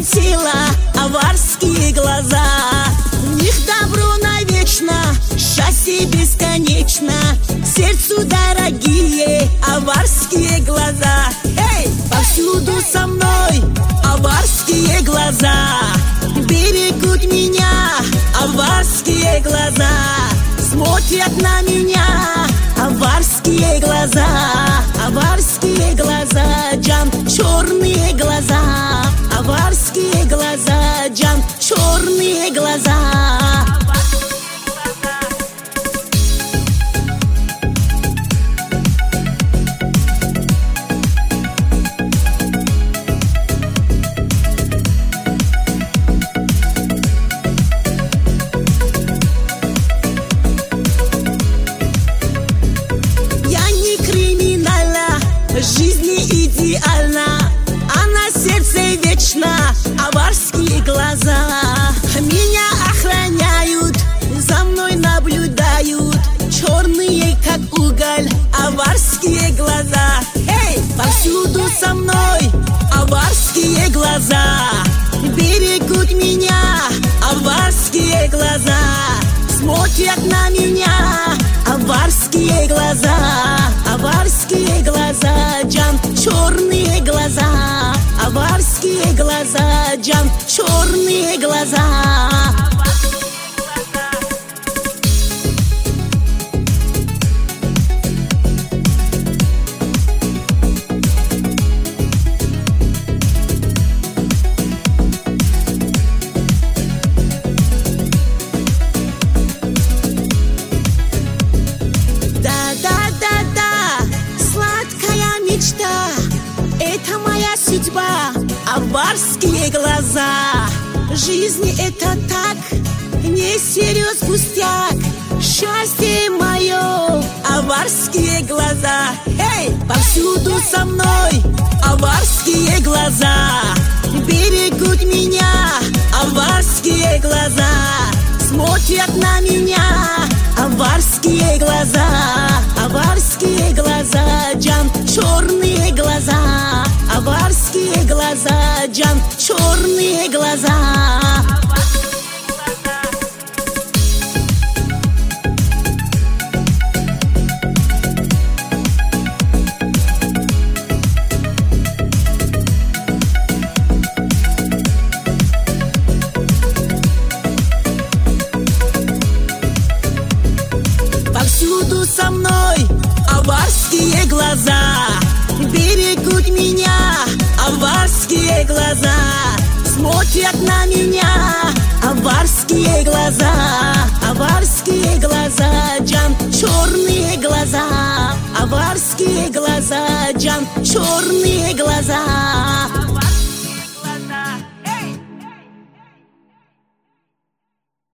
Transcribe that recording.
захватила аварские глаза. В них добро навечно, счастье бесконечно, сердцу дорогие аварские глаза. Эй, повсюду со мной аварские глаза, берегут меня аварские глаза, смотрят на меня аварские глаза, аварские глаза, джан, черные глаза, аварские глаза, джан, черные глаза. Жизни идеальна, а на сердце вечно аварские глаза. Меня охраняют, за мной наблюдают, черные как уголь аварские глаза. Эй, повсюду со мной аварские глаза, берегут меня аварские глаза, смотрят на меня аварские глаза, аварские глаза, джан, черные глаза, аварские глаза, джан, черные глаза. Это моя судьба, аварские глаза. Жизнь это так, не серьез пустяк. Счастье мое, аварские глаза. Эй, повсюду со мной аварские глаза, берегут меня аварские глаза, смотрят на меня аварские глаза, аварские глаза, джан, черные глаза, аварские глаза, джан, черные глаза. Повсюду со мной аварские глаза, берегут меня аварские глаза, смотрят на меня аварские глаза, аварские глаза, джан, черные глаза, аварские глаза, джан, черные глаза.